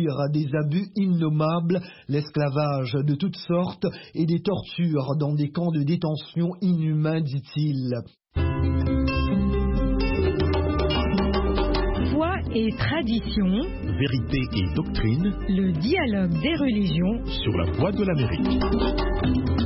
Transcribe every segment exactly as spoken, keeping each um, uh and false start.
subir des abus innommables, l'esclavage de toutes sortes et des tortures dans des camps de détention inhumains, dit-il. Foi et tradition, vérité et doctrine, le dialogue des religions sur la voie de l'Amérique.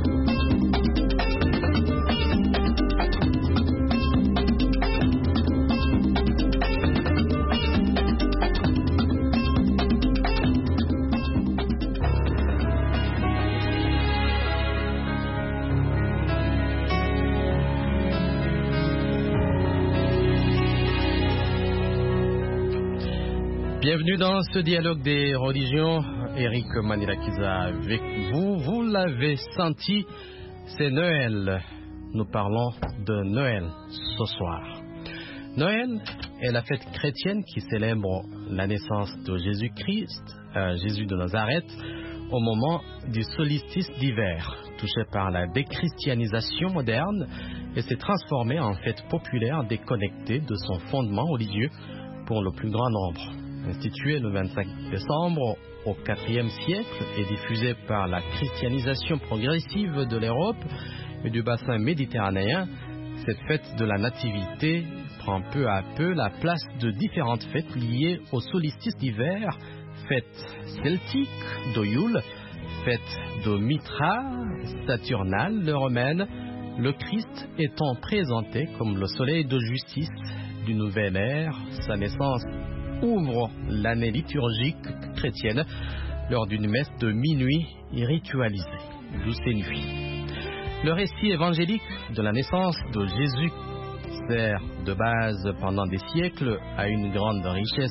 Bienvenue dans ce dialogue des religions. Eric Manilakiza avec vous. Vous l'avez senti, c'est Noël. Nous parlons de Noël ce soir. Noël est la fête chrétienne qui célèbre la naissance de Jésus-Christ, euh, Jésus de Nazareth, au moment du solstice d'hiver, touché par la déchristianisation moderne et s'est transformé en fête populaire déconnectée de son fondement religieux pour le plus grand nombre. Instituée le vingt-cinq décembre au quatrième siècle et diffusée par la christianisation progressive de l'Europe et du bassin méditerranéen, cette fête de la nativité prend peu à peu la place de différentes fêtes liées au solstice d'hiver, fête celtique de Yule, fête de Mitra, saturnale, romaine, le Christ étant présenté comme le soleil de justice du nouvel ère, sa naissance ouvre l'année liturgique chrétienne lors d'une messe de minuit ritualisée, douce et nuit. Le récit évangélique de la naissance de Jésus sert de base pendant des siècles à une grande richesse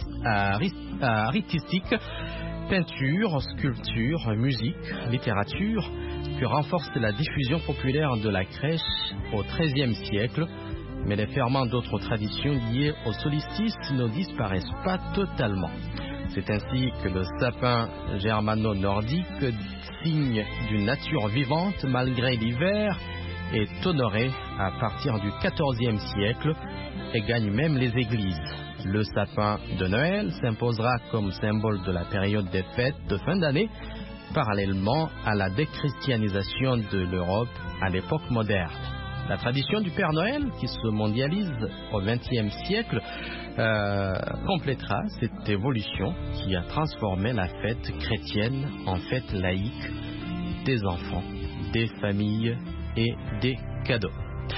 artistique, peinture, sculpture, musique, littérature, que renforce la diffusion populaire de la crèche au treizième siècle. Mais les ferments d'autres traditions liées au solstice ne disparaissent pas totalement. C'est ainsi que le sapin germano-nordique, signe d'une nature vivante malgré l'hiver, est honoré à partir du quatorzième siècle et gagne même les églises. Le sapin de Noël s'imposera comme symbole de la période des fêtes de fin d'année, parallèlement à la déchristianisation de l'Europe à l'époque moderne. La tradition du Père Noël, qui se mondialise au vingtième siècle, euh, complétera cette évolution qui a transformé la fête chrétienne en fête laïque des enfants, des familles et des cadeaux.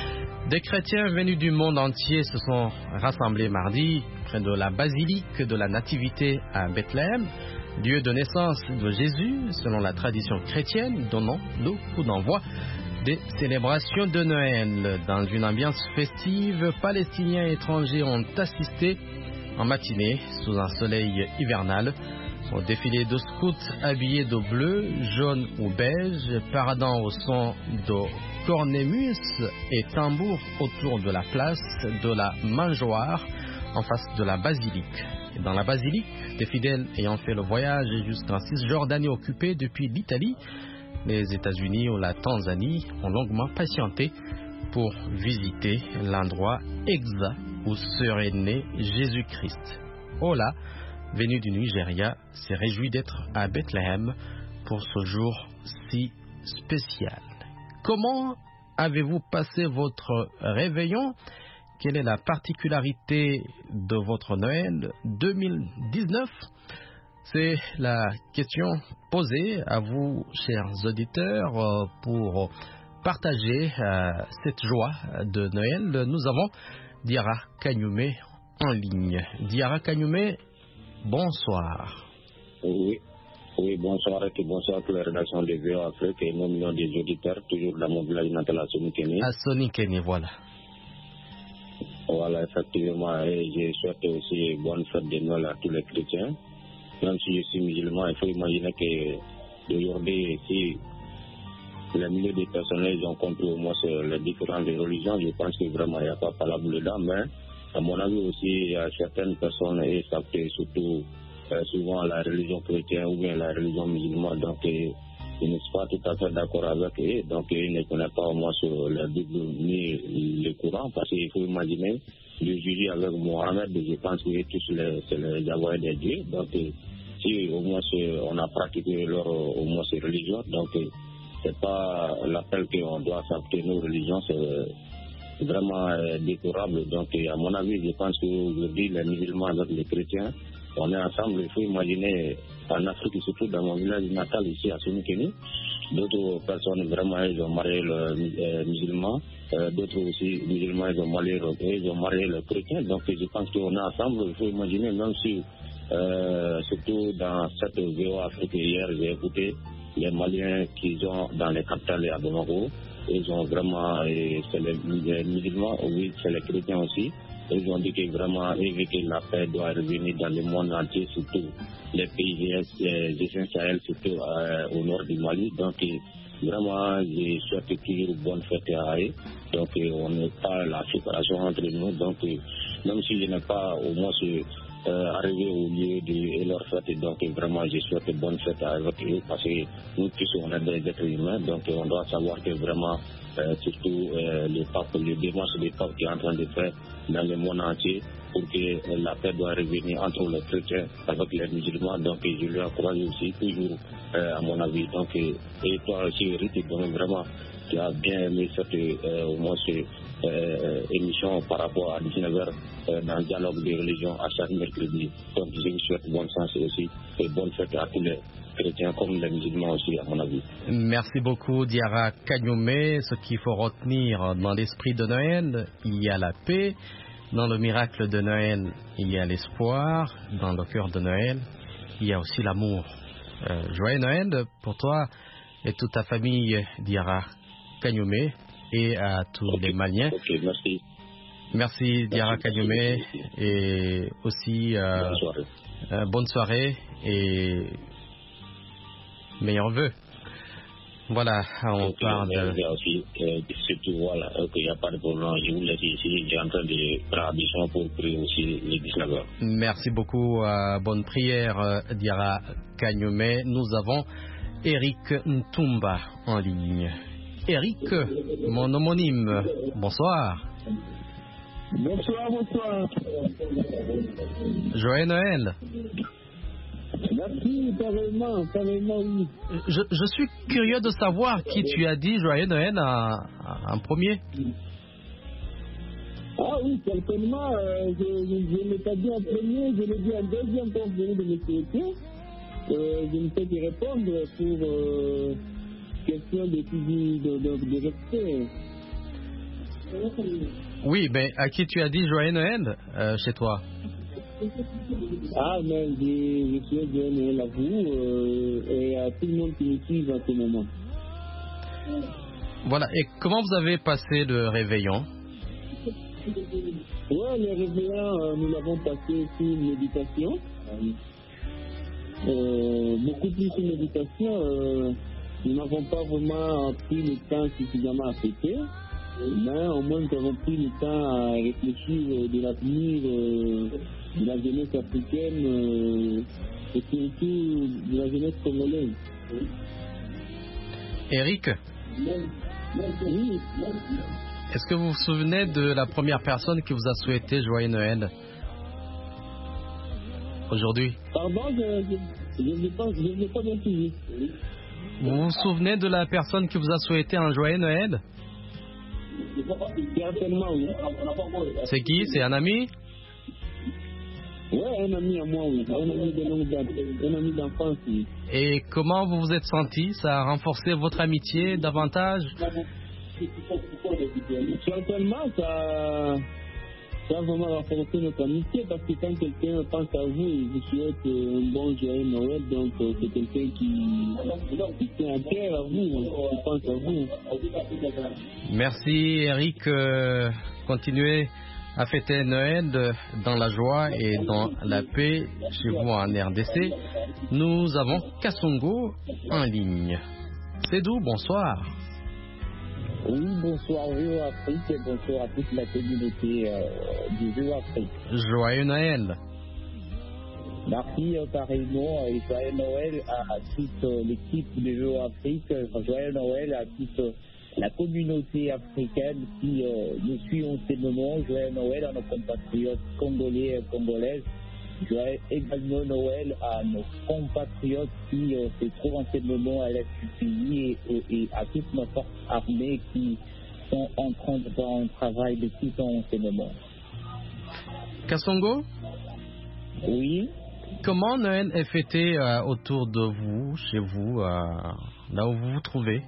Des chrétiens venus du monde entier se sont rassemblés mardi près de la basilique de la Nativité à Bethléem, lieu de naissance de Jésus, selon la tradition chrétienne, donnant le coup d'envoi des célébrations de Noël. Dans une ambiance festive, Palestiniens et étrangers ont assisté en matinée, sous un soleil hivernal, au défilé de scouts habillés de bleu, jaune ou beige, paradant au son de cornémus et tambours autour de la place de la mangeoire en face de la basilique. Et dans la basilique, des fidèles ayant fait le voyage jusqu'en Cisjordanie occupée depuis l'Italie, les États-Unis ou la Tanzanie ont longuement patienté pour visiter l'endroit exact où serait né Jésus-Christ. Ola, venu du Nigeria, s'est réjoui d'être à Bethléem pour ce jour si spécial. Comment avez-vous passé votre réveillon? Quelle est la particularité de votre Noël deux mille dix-neuf? C'est la question posée à vous, chers auditeurs, pour partager cette joie de Noël. Nous avons Diarra Kagnoumé en ligne. Diarra Kagnoumé, bonsoir. Oui, oui, bonsoir et bonsoir à toute la rédaction de V O Afrique et nos millions des auditeurs, toujours dans mon village natal à Sonikeni. À Sonikeni, voilà. Voilà, effectivement, et je souhaite aussi bonne fête de Noël à tous les chrétiens. Même si je suis musulman, il faut imaginer que d'aujourd'hui, si les milliers de personnes ils ont compris au moins sur les différentes religions, je pense que vraiment il n'y a pas parable dedans, mais à mon avis aussi, il y a certaines personnes et ça fait surtout euh, souvent la religion chrétienne ou bien la religion musulmane, donc euh, ils ne sont pas tout à fait d'accord avec eux, donc ils ne connaissent pas au moins sur la Bible ni le Coran, parce qu'il faut imaginer le juger avec Mohamed, je pense que tous les, c'est les envoyés des dieux, donc euh, si au moins on a pratiqué leur au moins ces religions, donc c'est pas l'appel qu'on doit s'abstenir nos religions, c'est vraiment euh, déplorable. Donc à mon avis, je pense qu'aujourd'hui les musulmans avec les chrétiens, on est ensemble. Il faut imaginer en Afrique, surtout dans mon village natal ici à Soumikeni, d'autres personnes vraiment ils ont marié le euh, musulman, euh, d'autres aussi musulmans ils ont marié le, ils ont marié le chrétien. Donc je pense qu'on est ensemble. Il faut imaginer, même si euh, surtout dans cette vidéo Afrique hier, j'ai écouté les Maliens qu'ils ont dans les capitales et à Bamako, ils ont vraiment, et c'est les, les musulmans, oui, c'est les chrétiens aussi. Ils ont dit que vraiment éviter la paix doit revenir dans le monde entier, surtout les pays du Sahel, surtout euh, au nord du Mali. Donc vraiment, je souhaite toujours bonne fête à eux. Donc on n'est pas la séparation entre nous. Donc même si je n'ai pas au moins euh, arrivé au lieu de leur fête, donc vraiment je souhaite bonne fête avec eux parce que nous tous on est des êtres humains. Donc on doit savoir que vraiment Euh, surtout euh, le pape, les démarches des papes qui est en train de faire dans le monde entier pour que euh, la paix doit revenir entre les chrétiens avec les musulmans. Donc je lui encourage aussi toujours euh, à mon avis. Donc et toi aussi Eric, donc vraiment tu as bien aimé cette euh, au moins cette euh, émission par rapport à dix-neuf heures euh, dans le dialogue des religions à chaque mercredi. Donc je vous souhaite bonne chance aussi et bonne fête à tous les chrétiens comme les musulmans aussi à mon avis. Merci beaucoup Diarra Kagnoumé. Ce qu'il faut retenir dans l'esprit de Noël, il y a la paix. Dans le miracle de Noël, il y a l'espoir. Dans le cœur de Noël, il y a aussi l'amour. Euh, joyeux Noël pour toi et toute ta famille Diarra Kagnoumé et à tous okay. les Maliens. Ok, merci. Merci Diarra Kagnoumé et aussi euh, bonne soirée. Euh, bonne soirée et meilleurs vœux. Voilà, on okay, parle de... aussi, euh, surtout, voilà, il okay, n'y a pas de problème. Je vous laisse ici, j'ai en train de prendre l'ambition pour prier aussi les dix-neuf heures. Merci beaucoup. Euh, bonne prière, euh, Diarra Kagnoumé. Nous avons Eric Ntumba en ligne. Eric, mon homonyme, bonsoir. Bonsoir, bonsoir. Joyeux Noël. Merci, pareillement, pareillement, oui. Je, je suis curieux de savoir qui tu as dit Joyeux Noël en, en premier. Ah oui, certainement, euh, je ne l'ai pas dit en premier, je l'ai dit en deuxième quand vous venez de me souhaiter. Euh, je ne peux que répondre pour euh, question de, de, de, de respect. Oui, mais à qui tu as dit Joyeux Noël euh, chez toi? Ah, mais je, je suis joyeux Noël à vous euh, et à tout le monde qui me suit en ce moment. Voilà, et comment vous avez passé le réveillon? Oui, le réveillon, euh, nous l'avons passé sur méditation. Euh, beaucoup plus sur méditation. Euh, nous n'avons pas vraiment pris le temps suffisamment à fêter. Mais au moins nous avons pris le temps à réfléchir de l'avenir euh, de la jeunesse africaine euh, et surtout de la jeunesse congolaise. Eric, oui. Est-ce que vous vous souvenez de la première personne qui vous a souhaité Joyeux Noël aujourd'hui? Pardon, je ne l'ai pas, pas bien suivi. Vous vous souvenez de la personne qui vous a souhaité un Joyeux Noël? Certainement, oui. C'est qui? C'est un ami? Oui, un ami à moi, oui. Un ami de longue date, un ami d'enfance, oui. Et comment vous vous êtes senti? Ça a renforcé votre amitié davantage? Certainement, ça, ça a vraiment renforcé notre amitié parce que quand quelqu'un pense à vous, il vous souhaite un bon joyeux Noël, donc c'est quelqu'un qui, qui tient à cœur à vous, qui pense à vous. Merci Eric, euh, continuez à fêter Noël dans la joie et dans la paix chez vous en R D C. Nous avons Kassongo en ligne. C'est d'où? Bonsoir. Oui, bonsoir Véo Afrique et bonsoir à toute la communauté euh, du Véo Afrique. Joyeux Noël. Merci euh, pareillement et joyeux Noël à, à toute euh, l'équipe du Véo Afrique. Joyeux Noël à toute euh, la communauté africaine qui euh, nous suit en ce moment. Joyeux Noël à nos compatriotes congolais et congolaises. joyeux également Noël à nos compatriotes qui euh, se trouvent en ce moment à l'est du pays et, et à toutes nos forces armées qui sont en train de faire un travail de tout temps en ce moment. Kasongo? Oui. Comment Noël est fêté euh, autour de vous, chez vous, euh, là où vous vous trouvez?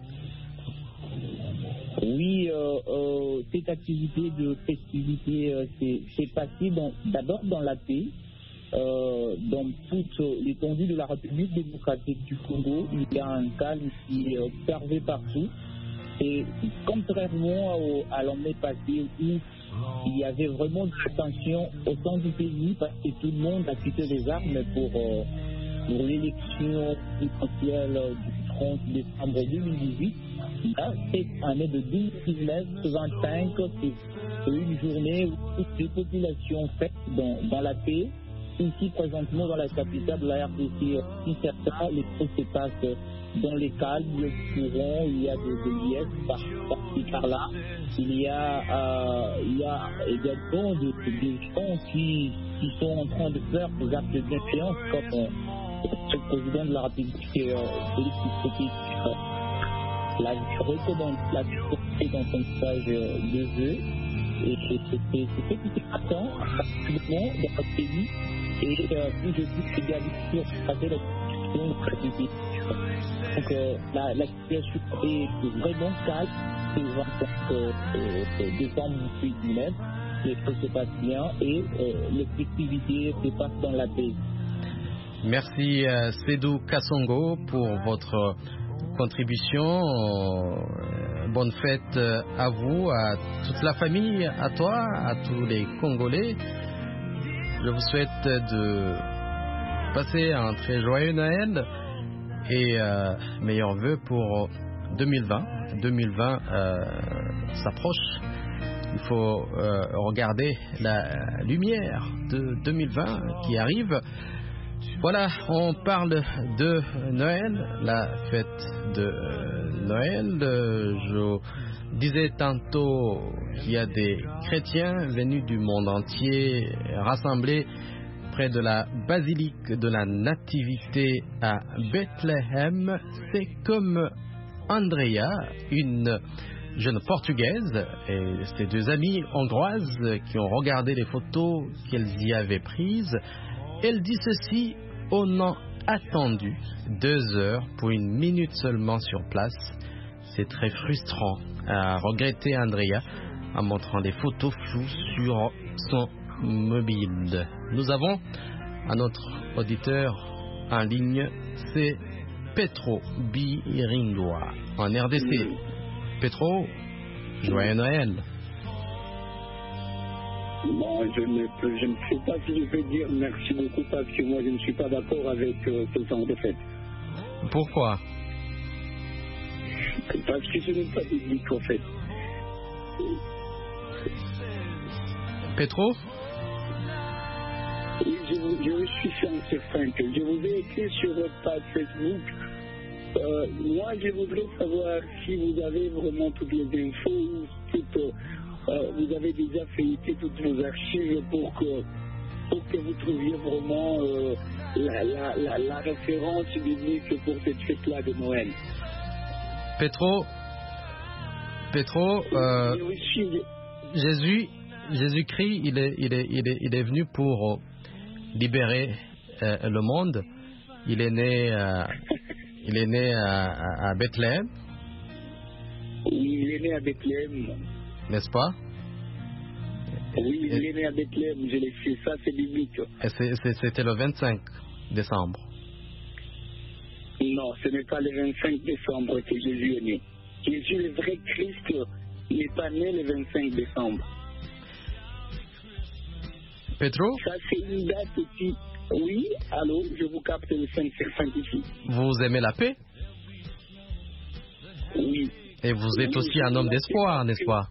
Oui, euh, euh, cette activité de festivité euh, s'est passée d'abord dans la paix, euh, dans toute l'étendue de la République démocratique du Congo. Il y a un calme qui est observé partout. Et contrairement au, à l'année passée où il y avait vraiment de la tension au sein du pays parce que tout le monde a quitté les armes pour, euh, pour l'élection présidentielle du trente décembre deux mille dix-huit. Là, cette année de deux mille dix-neuf vingt-cinq, c'est une journée où toutes les populations fêtent dans, dans la paix. Ici, présentement, dans la capitale de la R D C, Kinshasa, les choses se passent dans les calmes, le courant, il y a des, des liesses par-ci par-là. Il y a, euh, il y a également des, des gens qui, qui sont en train de faire des actes de bienséance, comme euh, le président de la République, euh, Félix Tshisekedi, euh, la recommande la sûreté dans son message de vœux. Et c'est ce qui s'attend absolument dans notre pays. Et euh, plus je dis également sur la situation de pays. Donc euh, la, la situation est vraiment calme. C'est le vingt-cinq euh, décembre deux mille dix-neuf. Les choses se passent bien et euh, les festivités se passent dans la paix. Merci euh, Sédou Kasongo pour votre contribution. Bonne fête à vous, à toute la famille, à toi, à tous les Congolais. Je vous souhaite de passer un très joyeux Noël et euh, meilleurs vœux pour deux mille vingt. deux mille vingt euh, s'approche. Il faut euh, regarder la lumière de deux mille vingt qui arrive. Voilà, on parle de Noël, la fête de Noël. Je disais tantôt qu'il y a des chrétiens venus du monde entier rassemblés près de la basilique de la Nativité à Bethléem. C'est comme Andrea, une jeune portugaise, et ses deux amies hongroises qui ont regardé les photos qu'elles y avaient prises. Elle dit ceci: on a attendu deux heures pour une minute seulement sur place. C'est très frustrant, a regretté Andrea en montrant des photos floues sur son mobile. Nous avons un autre auditeur en ligne, c'est Petro Birindoa en R D C. Petro, joyeux Noël. Bon, je ne, je ne sais pas si je peux dire merci beaucoup parce que moi je ne suis pas d'accord avec euh, ce genre de fête. Pourquoi? Parce que ce n'est pas biblique en fait. Petro? Oui, je, vous, je suis certain que je vous ai écrit sur votre page Facebook. Euh, moi, je voudrais savoir si vous avez vraiment toutes les infos, toutes, euh, vous avez déjà feuilleté toutes vos archives pour que, pour que vous trouviez vraiment euh, la, la, la, la référence biblique pour cette fête-là de Noël. Petro, Petro, euh, Jésus, Jésus-Christ, il est, il est, il est, il est venu pour libérer euh, le monde. Il est né, euh, il est né à, à, à Bethléem. Oui, il est né à Bethléem. N'est-ce pas? Oui, il est né à Bethléem, je l'ai fait, ça c'est biblique. Et c'est, c'est, c'était le vingt-cinq décembre. Non, ce n'est pas le vingt-cinq décembre que Jésus est né. Jésus, le vrai Christ, n'est pas né le vingt-cinq décembre. Petro? Ça c'est une date aussi. Oui, allô, je vous capte le cinq sur cinq ici. Vous aimez la paix? Oui. Et vous êtes oui, aussi un homme d'espoir, n'est-ce pas?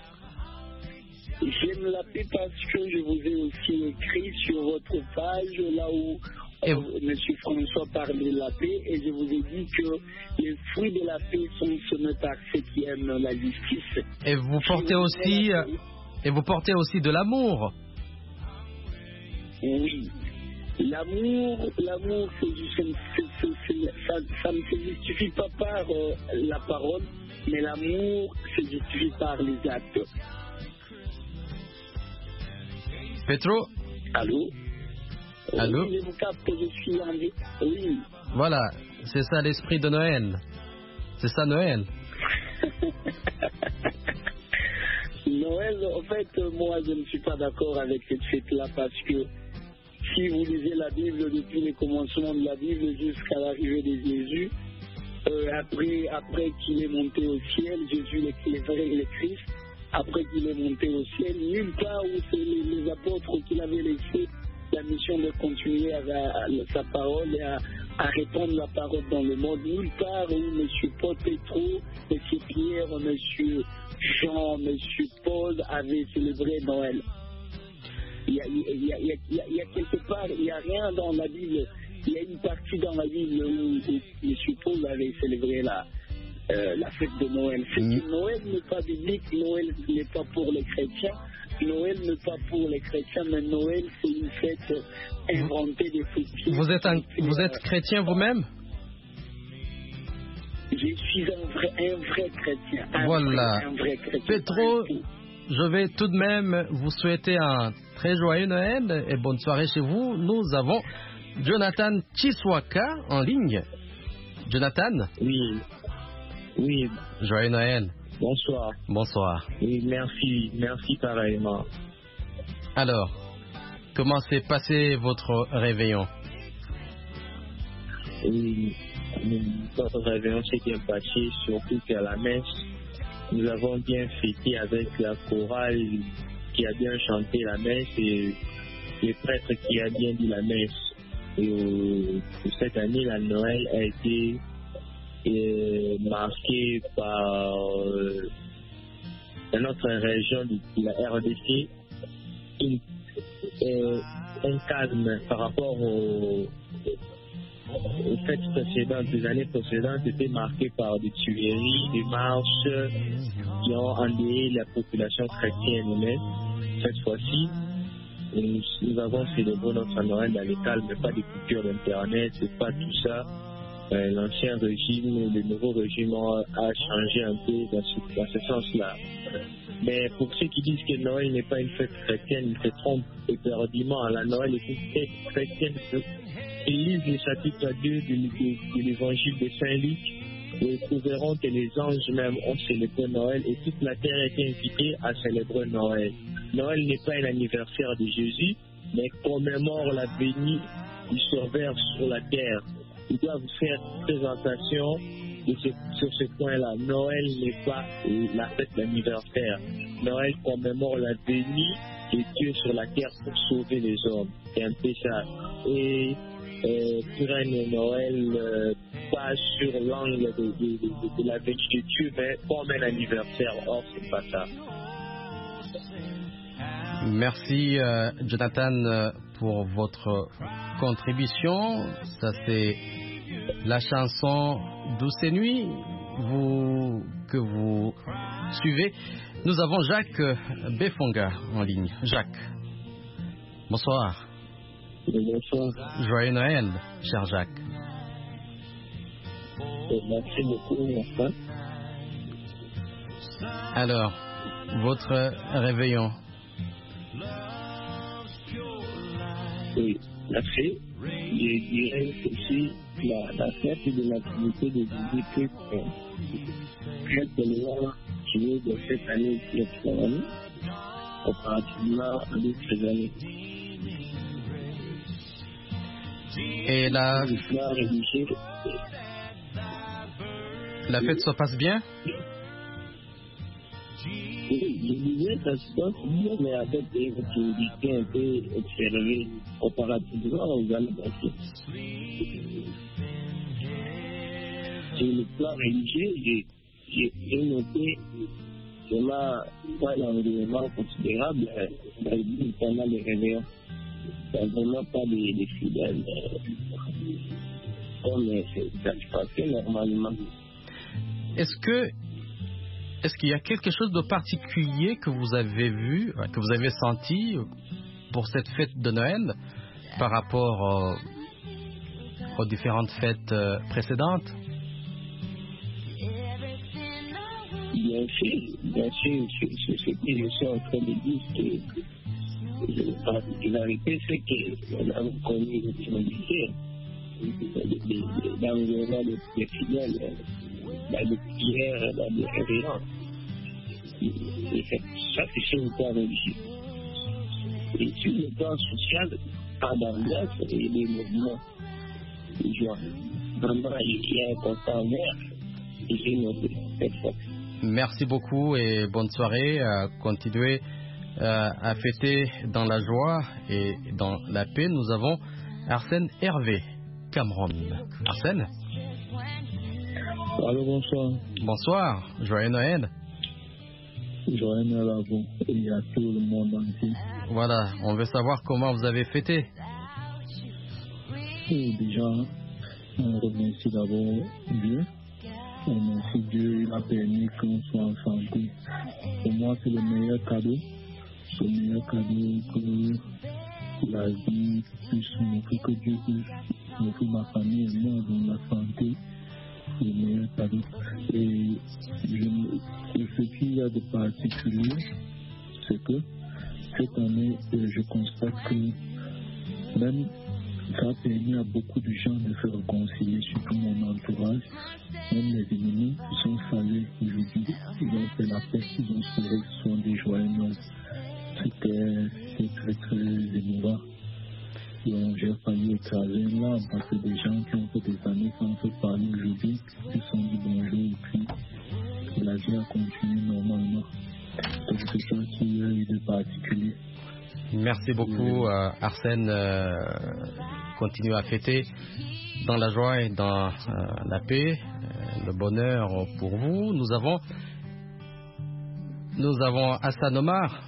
J'aime la paix parce que je vous ai aussi écrit sur votre page, là où euh, M. François parle de la paix, et je vous ai dit que les fruits de la paix sont semés par ceux qui aiment la justice. Et vous portez aussi, et vous portez aussi de l'amour. Oui. L'amour, l'amour, c'est, c'est, c'est, c'est, ça, ça ne se justifie pas par euh, la parole, mais l'amour se justifie par les actes. Petro? Allô? Allô? Oui, je vous capte, je suis en... Oui. Voilà, c'est ça l'esprit de Noël. C'est ça Noël. Noël, en fait, moi, je ne suis pas d'accord avec cette fête-là parce que si vous lisez la Bible depuis le commencement de la Bible jusqu'à l'arrivée de Jésus, euh, après, après qu'il est monté au ciel, Jésus le vrai le Christ, après qu'il est monté au ciel, nulle part où c'est les, les apôtres qu'il avait laissé la mission de continuer à, à, à sa parole et à, à répandre la parole dans le monde, nulle part où M. Paul Petro, M. Pierre, M. Jean, M. Paul avaient célébré Noël. Il y a, il y a, il y a, il y a, il y a quelque part, il n'y a rien dans la Bible. Il y a une partie dans la Bible où, où M. Paul avait célébré la, euh, la fête de Noël. C'est Mmh. que Noël n'est pas biblique, Noël n'est pas pour les chrétiens, Noël n'est pas pour les chrétiens, mais Noël c'est une fête inventée des fêtiers. Vous êtes, un, vous êtes chrétien vous-même? Je suis un vrai, un vrai chrétien. Un Voilà. Vrai, un vrai chrétien. Petro, je vais tout de même vous souhaiter un très joyeux Noël et bonne soirée chez vous. Nous avons Jonathan Chiswaka en ligne. Jonathan? Oui, oui. Joyeux Noël. Bonsoir. Bonsoir. Oui, merci, merci pareillement. Alors, comment s'est passé votre réveillon? Oui, notre réveillon s'est bien passé, surtout qu'à la messe, nous avons bien fêté avec la chorale qui a bien chanté la messe et le prêtre qui a bien dit la messe. Et euh, cette année, la Noël a été euh, marquée par euh, dans notre région de la R D C une, euh, un calme par rapport au Les fêtes précédentes, les années précédentes étaient marquées par des tueries, des marches qui ont endeuillé la population chrétienne. Mais cette fois-ci, nous, nous avons célébré notre Noël dans les calmes, pas des coupures d'Internet, c'est pas tout ça. Euh, L'ancien régime, le nouveau régime a changé un peu dans ce, dans ce sens-là. Mais pour ceux qui disent que Noël n'est pas une fête chrétienne, ils se trompent éperdument. La Noël est une fête chrétienne. Ils lisent le chapitre deux de, de, de l'évangile de Saint-Luc et ils trouveront que les anges même ont célébré Noël et toute la terre est invitée à célébrer Noël. Noël n'est pas un anniversaire de Jésus, mais commémore la venue du Sauveur sur la terre. Ils doivent faire présentation de ce, sur ce point-là. Noël n'est pas la fête d'anniversaire. Noël commémore la venue de Dieu sur la terre pour sauver les hommes. C'est un peu ça. Et Euh, prennent Noël euh, pas sur l'angle de, de, de, de la venue de Dieu, mais comme un anniversaire. Or, c'est pas ça. Merci euh, Jonathan euh, pour votre contribution. Ça c'est la chanson Douce Nuit vous, que vous suivez. Nous avons Jacques Befonga en ligne. Jacques, bonsoir. Bonsoir. Joyeux Noël, cher Jacques. Merci beaucoup, enfin. Alors, votre réveillon? Oui, la fête, je dirais que c'est la, la fête de l'activité de Jésus-Christ. Très tellement tiré de cette année qui est cette année, comparativement à d'autres années. Et la, la fête se passe bien? Je disais que ça se passe bien, mais avec des activités un peu observées comparativement aux années passées. Sur le plan religieux, j'ai noté vraiment pas un élément considérable dans l'église pendant les réveillons. Il n'y a vraiment pas de, de fidèles euh, comme ça se passait normalement. Est-ce que est-ce qu'il y a quelque chose de particulier que vous avez vu, que vous avez senti pour cette fête de Noël? par rapport euh, aux différentes fêtes euh, précédentes? Bien sûr, bien sûr, c'est ce que je suis en train de dire. Que la particularité, c'est qu'on a connu une communauté dans le des fidèles, dans les prières, dans les réunions. Et ça, c'est sur le plan religieux. Et sur le plan social, pas d'ambiance et des mouvements de joie. Vraiment, il y a un constat vert et j'ai noté cette fois. Merci beaucoup et bonne soirée. Euh, continuez euh, à fêter dans la joie et dans la paix. Nous avons Arsène Hervé, Cameroun. Arsène? Allô, bonsoir. Bonsoir, joyeux Noël. Joyeux Noël à vous et à tout le monde entier. Voilà, on veut savoir comment vous avez fêté. Et déjà, on remercie d'abord Dieu. On remercie Dieu, il a permis qu'on soit en santé. Pour moi, c'est le meilleur cadeau. Le meilleur cadeau que la vie puisse m'offrir, que Dieu puisse m'offrir ma famille et moi dans la santé. Le meilleur cadeau. Et je, ce qu'il y a de particulier, c'est que cette année, je constate que même ça a permis à beaucoup de gens de se réconcilier, surtout mon entourage. Même les ennemis sont salués aujourd'hui. Ils ont fait la paix, ils ont sauvé, ce sont des joyeux Noël. C'était très très émouvant. Donc j'ai failli écraser une larme parce que des gens qui ont fait des années sans se parler aujourd'hui, ils se sont dit bonjour et puis la vie a continué normalement. Donc c'est ça qui a eu de particulier. Merci beaucoup euh, Arsène. Euh, continuez à fêter dans la joie et dans euh, la paix, euh, le bonheur pour vous. Nous avons nous avons Hassan Omar.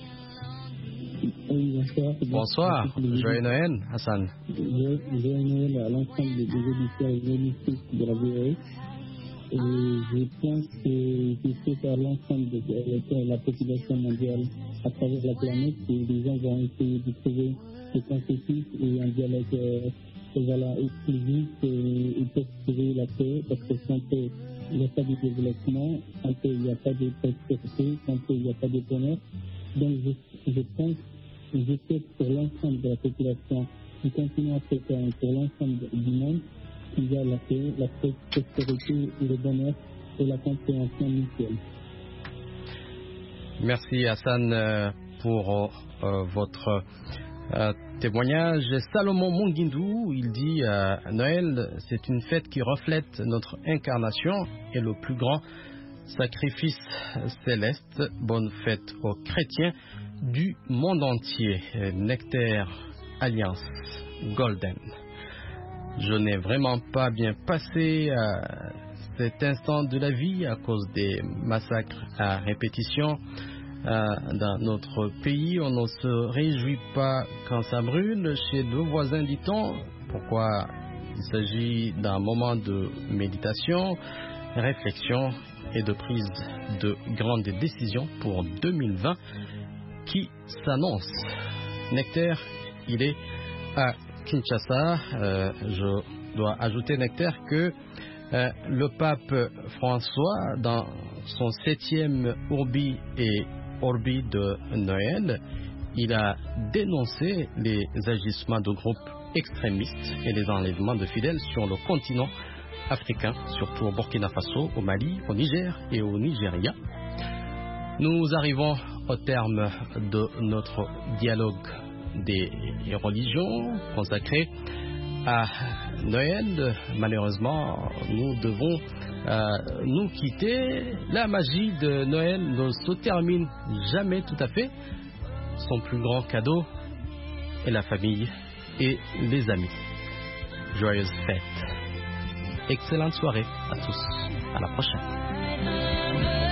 Oui, bonsoir. Bonsoir, joyeux Noël Hassan. Joyeux Noël à l'ensemble des auditeurs et auditrices de la V O S. Et je pense que je souhaite à l'ensemble de, de la population mondiale à travers la planète que les gens vont essayer de trouver ce consensus et un dialogue euh, voilà, exclusif et, et pour trouver la paix, parce que sans paix, il n'y a pas de développement, sans paix, il n'y a pas de prospérité, sans paix, il n'y a pas de bonheur. Donc je, je pense, je souhaite pour l'ensemble de la population du continent africain et pour l'ensemble du monde, il y a la paix, la prospérité, le bonheur et la compréhension mutuelle. Merci Hassan pour euh, votre euh, témoignage. Salomon Mungindou, il dit euh, Noël, c'est une fête qui reflète notre incarnation et le plus grand sacrifice céleste. Bonne fête aux chrétiens du monde entier. Nectar Alliance Golden. Je n'ai vraiment pas bien passé euh, cet instant de la vie à cause des massacres à répétition euh, dans notre pays. On ne se réjouit pas quand ça brûle chez nos voisins, dit-on. Pourquoi? Il s'agit d'un moment de méditation, réflexion et de prise de grandes décisions pour deux mille vingt qui s'annonce. Nectar, il est à Kinshasa. Euh, je dois ajouter, Nectar, que euh, le pape François, dans son septième Urbi et Orbi de Noël, il a dénoncé les agissements de groupes extrémistes et les enlèvements de fidèles sur le continent africain, surtout au Burkina Faso, au Mali, au Niger et au Nigeria. Nous arrivons au terme de notre dialogue des religions consacré à Noël. Malheureusement, nous devons euh, nous quitter. La magie de Noël ne se termine jamais tout à fait. Son plus grand cadeau est la famille et les amis. Joyeuses fêtes. Excellente soirée à tous. À la prochaine.